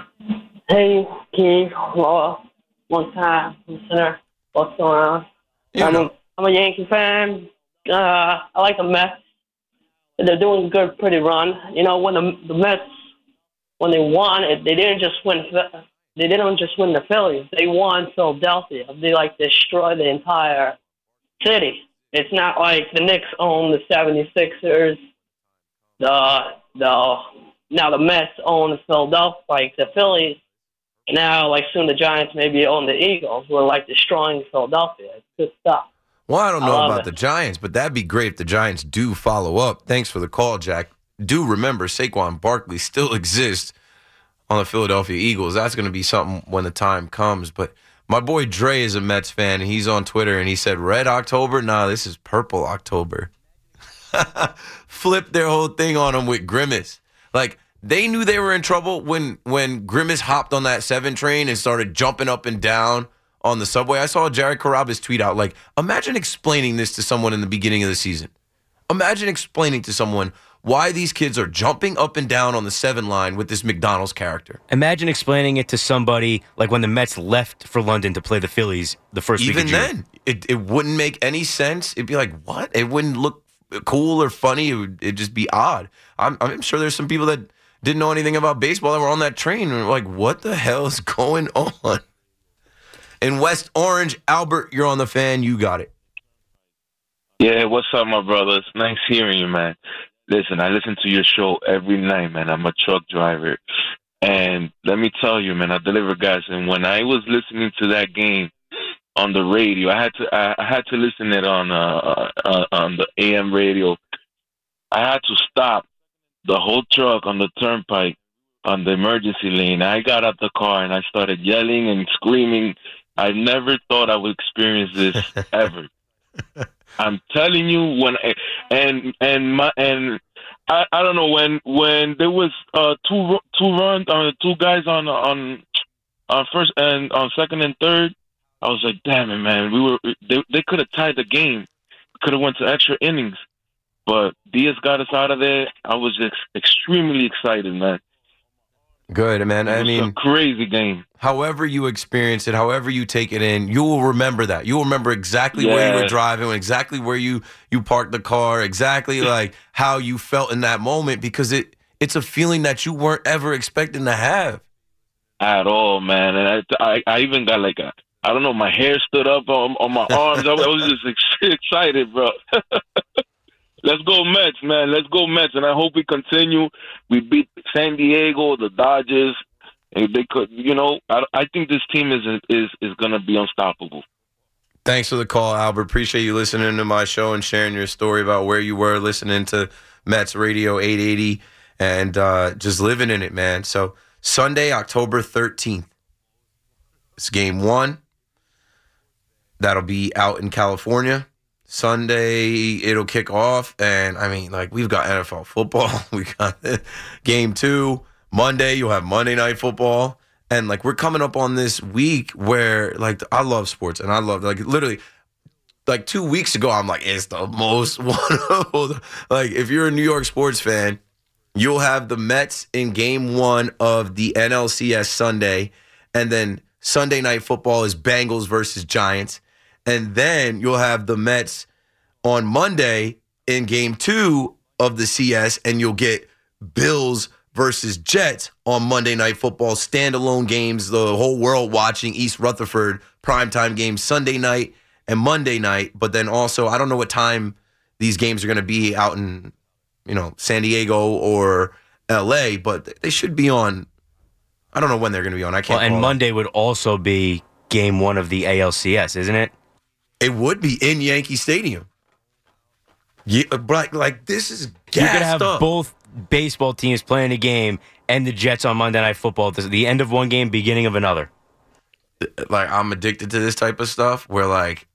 Hey, Keith, Laura, one time listener. What's going on? I'm a Yankee fan. I like the Mets. They're doing a good, pretty run. When the Mets, when they won it, they didn't just win. They didn't just win the Phillies. They won Philadelphia. They destroyed the entire city. It's not like the Knicks own the 76ers. Now the Mets own Philadelphia, the Phillies. Now, soon the Giants maybe own the Eagles. We're, destroying Philadelphia. It's good stuff. Well, I don't know about the Giants, but that'd be great if the Giants do follow up. Thanks for the call, Jack. Do remember Saquon Barkley still exists on the Philadelphia Eagles. That's going to be something when the time comes. But my boy Dre is a Mets fan, and he's on Twitter, and he said, Red October? Nah, this is Purple October. Flipped their whole thing on him with Grimace. They knew they were in trouble when Grimace hopped on that 7 train and started jumping up and down on the subway. I saw Jared Carrabba's tweet out, imagine explaining this to someone in the beginning of the season. Imagine explaining to someone why these kids are jumping up and down on the 7 line with this McDonald's character. Imagine explaining it to somebody when the Mets left for London to play the Phillies the first week of June. Even then, it wouldn't make any sense. It'd be like, what? It wouldn't look cool or funny. It'd just be odd. I'm sure there's some people that didn't know anything about baseball that were on that train and were like, what the hell is going on? In West Orange, Albert, you're on the Fan. You got it. Yeah, what's up, my brothers? Nice hearing you, man. Listen, I listen to your show every night, man. I'm a truck driver. And let me tell you, man, I deliver guys. And when I was listening to that game on the radio, I had to listen it on the AM radio. I had to stop the whole truck on the turnpike on the emergency lane. I got out the car and I started yelling and screaming. I never thought I would experience this ever. I'm telling you, I don't know when there was two guys on first and on second and third. I was like, damn it, man, they could have tied the game, could have went to extra innings. But Diaz got us out of there. I was extremely excited, man. Good, man. It was a crazy game. However you experience it, however you take it in, you will remember that. You will remember exactly where you were driving, exactly where you parked the car, exactly like how you felt in that moment, because it's a feeling that you weren't ever expecting to have. At all, man. And I even got like I don't know, my hair stood up on my arms. I was just excited, bro. Let's go Mets, man. Let's go Mets. And I hope we continue. We beat San Diego, the Dodgers. And they could, I think this team is going to be unstoppable. Thanks for the call, Albert. Appreciate you listening to my show and sharing your story about where you were listening to Mets Radio 880 and just living in it, man. So Sunday, October 13th. It's game 1. That'll be out in California. Sunday, it'll kick off, and we've got NFL football. We got game 2. Monday, you'll have Monday Night Football, and we're coming up on this week where I love sports, and I love literally 2 weeks ago, I'm it's the most wonderful. If you're a New York sports fan, you'll have the Mets in game 1 of the NLCS Sunday, and then Sunday Night Football is Bengals versus Giants. And then you'll have the Mets on Monday in game 2 of the CS, and you'll get Bills versus Jets on Monday Night Football, standalone games, the whole world watching East Rutherford, primetime games Sunday night and Monday night. But then also, I don't know what time these games are going to be out in, San Diego or LA, but they should be on. I don't know when they're going to be on. I can't. And Monday would also be game 1 of the ALCS, isn't it? It would be in Yankee Stadium. Yeah, but this is gassed You could have up. both baseball teams playing a game and the Jets on Monday Night Football. This is the end of one game, beginning of another. I'm addicted to this type of stuff where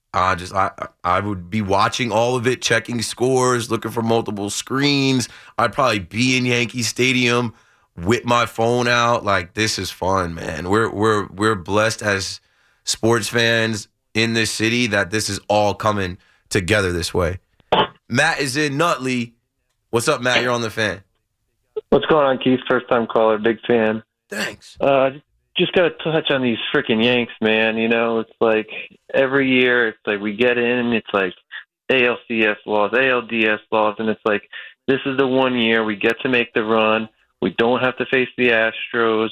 I would be watching all of it, checking scores, looking for multiple screens. I'd probably be in Yankee Stadium with my phone out. This is fun, man. We're blessed as sports fans in this city that this is all coming together this way. Matt is in Nutley. What's up, Matt? You're on the Fan. What's going on, Keith? First time caller, big fan. Thanks. Just got to touch on these freaking Yanks, man. It's every year, it's we get in, it's ALCS loss, ALDS loss, and it's this is the one year we get to make the run. We don't have to face the Astros.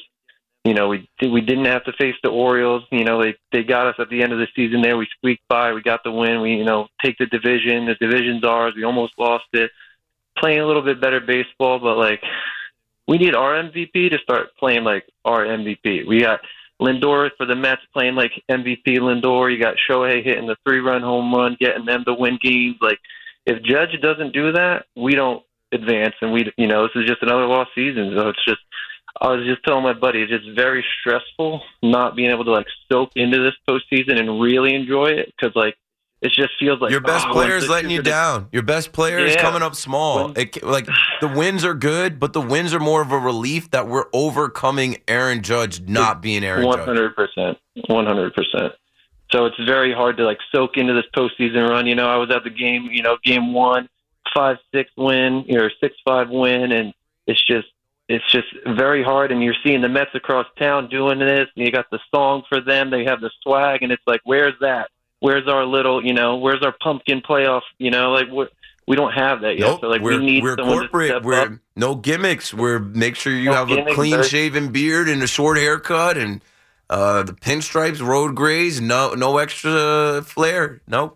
We didn't have to face the Orioles. They got us at the end of the season there. We squeaked by. We got the win. We, take the division. The division's ours. We almost lost it. Playing a little bit better baseball, but, we need our MVP to start playing our MVP. We got Lindor for the Mets playing MVP Lindor. You got Shohei hitting the 3-run home run, getting them to win games. If Judge doesn't do that, we don't advance, and this is just another lost season. So it's just, I was just telling my buddy, it's just very stressful not being able to soak into this postseason and really enjoy it, because it just feels your best player is letting you down. Your best player is coming up small. The wins are good, but the wins are more of a relief that we're overcoming Aaron Judge not being Aaron Judge. 100%. So it's very hard to soak into this postseason run. I was at the game, game 1, 5-6 win or 6-5 win, and it's just very hard. And you're seeing the Mets across town doing this, and you got the song for them. They have the swag, and it's where's that? Where's our little, where's our pumpkin playoff? We don't have that yet. Nope. So we need we're someone corporate. to step We're up. no gimmicks. Make sure you No have gimmicks, a clean shaven beard and a short haircut and the pinstripes, road grays. No extra flair. Nope.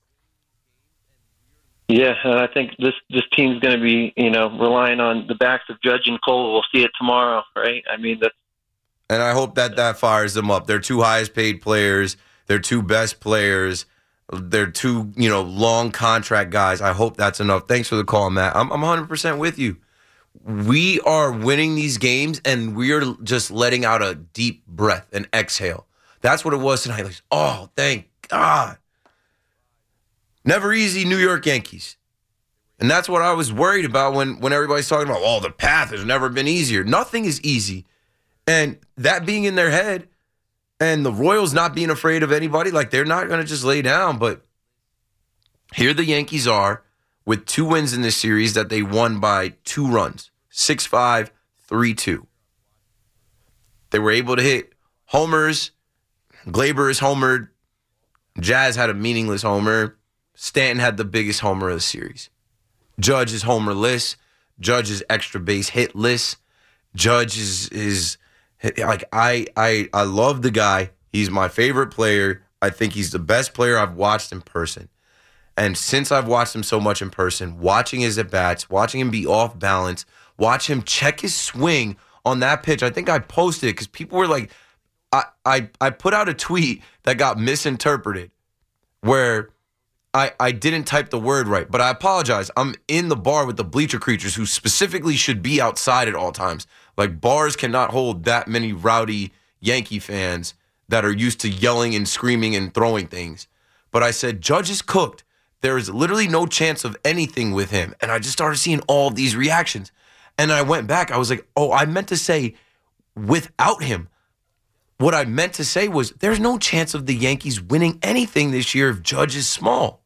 Yeah, I think this team's going to be, relying on the backs of Judge and Cole. We'll see it tomorrow, right? And I hope that fires them up. They're 2 highest paid players. They're 2 best players. They're 2, long contract guys. I hope that's enough. Thanks for the call, Matt. I'm 100% with you. We are winning these games, and we're just letting out a deep breath and exhale. That's what it was tonight. Oh, thank God. Never easy, New York Yankees. And that's what I was worried about when everybody's talking about, the path has never been easier. Nothing is easy. And that being in their head, and the Royals not being afraid of anybody, they're not going to just lay down. But here the Yankees are with 2 wins in this series that they won by 2 runs, 6-5, 3-2. They were able to hit homers. Gleyber is homered. Jazz had a meaningless homer. Stanton had the biggest homer of the series. Judge is homerless. Judge is extra base hitless. Judge is like, I love the guy. He's my favorite player. I think he's the best player I've watched in person. And since I've watched him so much in person, watching his at-bats, watching him be off balance, watch him check his swing on that pitch. I think I posted it because people were like, I put out a tweet that got misinterpreted where I didn't type the word right, but I apologize. I'm in the bar with the bleacher creatures who specifically should be outside at all times. Like, bars cannot hold that many rowdy Yankee fans that are used to yelling and screaming and throwing things. But I said, Judge is cooked. There is literally no chance of anything with him. And I just started seeing all of these reactions. And I went back. I was like, oh, I meant to say without him. What I meant to say was there's no chance of the Yankees winning anything this year if Judge is small.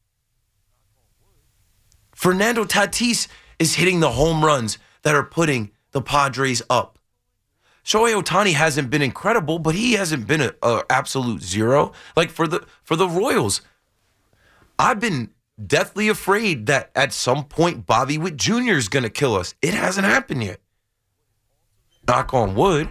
Fernando Tatis is hitting the home runs that are putting the Padres up. Shohei Ohtani hasn't been incredible, but he hasn't been an absolute zero. Like for the Royals, I've been deathly afraid that at some point Bobby Witt Jr. is going to kill us. It hasn't happened yet. Knock on wood.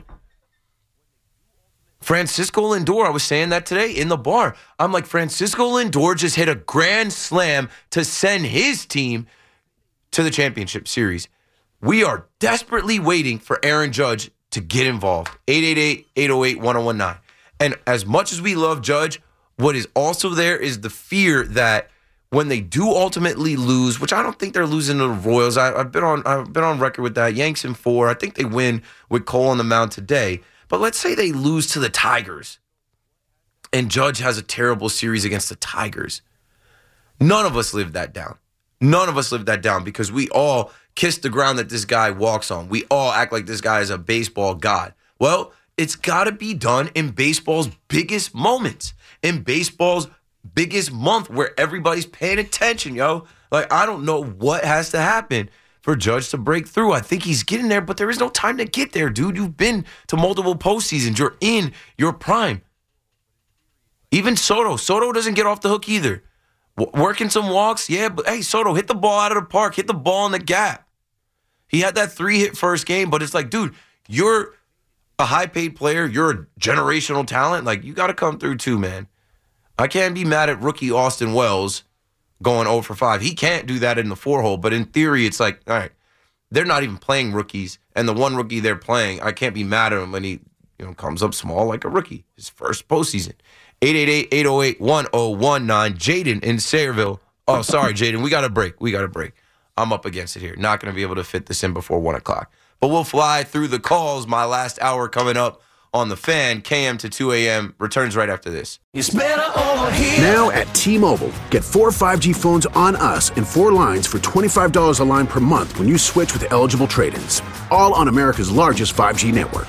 Francisco Lindor, I was saying that today in the bar. I'm like, Francisco Lindor just hit a grand slam to send his team to the championship series. We are desperately waiting for Aaron Judge to get involved. 888-808-1019. And as much as we love Judge, what is also there is the fear that when they do ultimately lose, which I don't think they're losing to the Royals. I've been on record with that. Yanks in 4. I think they win with Cole on the mound today. But let's say they lose to the Tigers and Judge has a terrible series against the Tigers. None of us live that down. None of us live that down because we all kiss the ground that this guy walks on. We all act like this guy is a baseball god. Well, it's got to be done in baseball's biggest moments, in baseball's biggest month where everybody's paying attention, yo. Like, I don't know what has to happen for Judge to break through. I think he's getting there, but there is no time to get there, dude. You've been to multiple postseasons. You're in your prime. Even Soto doesn't get off the hook either. Working some walks, yeah, but hey, Soto, hit the ball out of the park. Hit the ball in the gap. He had that 3-hit first game, but it's like, dude, you're a high-paid player. You're a generational talent. Like, you got to come through too, man. I can't be mad at rookie Austin Wells going 0 for 5. He can't do that in the 4-hole, but in theory, it's like, all right, they're not even playing rookies, and the one rookie they're playing, I can't be mad at him when he comes up small like a rookie, his first postseason. 888-808-1019. Jaden in Sayreville. Oh, sorry, Jaden. We got a break. I'm up against it here. Not going to be able to fit this in before 1 o'clock. But we'll fly through the calls. My last hour coming up on The Fan. KM to 2 a.m. returns right after this. It's better over here. Now at T-Mobile, get 4 5G phones on us and 4 lines for $25 a line per month when you switch with eligible trade-ins. All on America's largest 5G network.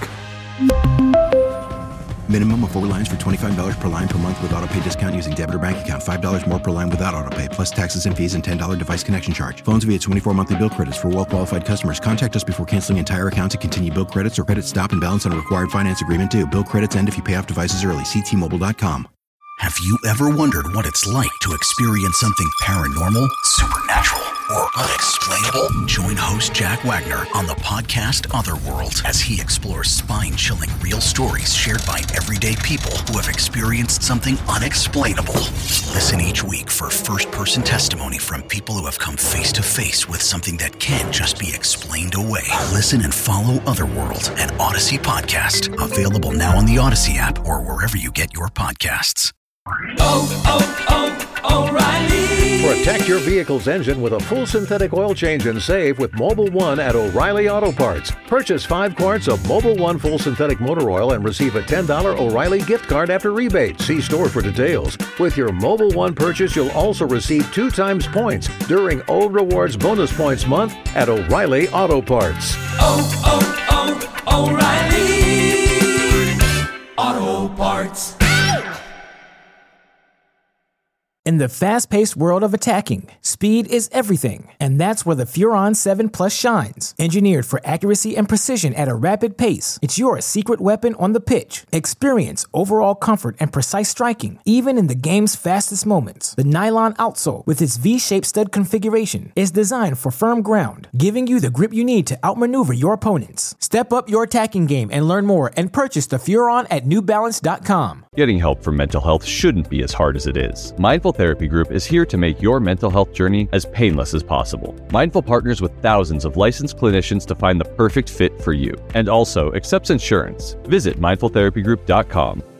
Minimum of 4 lines for $25 per line per month with autopay discount using debit or bank account. $5 more per line without autopay, plus taxes and fees and $10 device connection charge. Phones via 24 monthly bill credits for well-qualified customers. Contact us before canceling entire account to continue bill credits or credit stop and balance on a required finance agreement due. Bill credits end if you pay off devices early. See T-Mobile.com. Have you ever wondered what it's like to experience something paranormal, supernatural, or unexplainable? Join host Jack Wagner on the podcast Otherworld as he explores spine-chilling real stories shared by everyday people who have experienced something unexplainable. Listen each week for first-person testimony from people who have come face-to-face with something that can't just be explained away. Listen and follow Otherworld, an Odyssey podcast. Available now on the Odyssey app or wherever you get your podcasts. O'Reilly. Protect your vehicle's engine with a full synthetic oil change and save with Mobil 1 at O'Reilly Auto Parts. Purchase 5 quarts of Mobil 1 full synthetic motor oil and receive a $10 O'Reilly gift card after rebate. See store for details. With your Mobil 1 purchase, you'll also receive 2 times points during O Rewards Bonus Points Month at O'Reilly Auto Parts. O'Reilly Auto Parts. In the fast-paced world of attacking, speed is everything, and that's where the Furon 7 Plus shines. Engineered for accuracy and precision at a rapid pace, it's your secret weapon on the pitch. Experience overall comfort and precise striking, even in the game's fastest moments. The nylon outsole, with its V-shaped stud configuration, is designed for firm ground, giving you the grip you need to outmaneuver your opponents. Step up your attacking game and learn more and purchase the Furon at NewBalance.com. Getting help for mental health shouldn't be as hard as it is. Mindful Therapy Group is here to make your mental health journey as painless as possible. Mindful partners with thousands of licensed clinicians to find the perfect fit for you, and also accepts insurance. Visit mindfultherapygroup.com.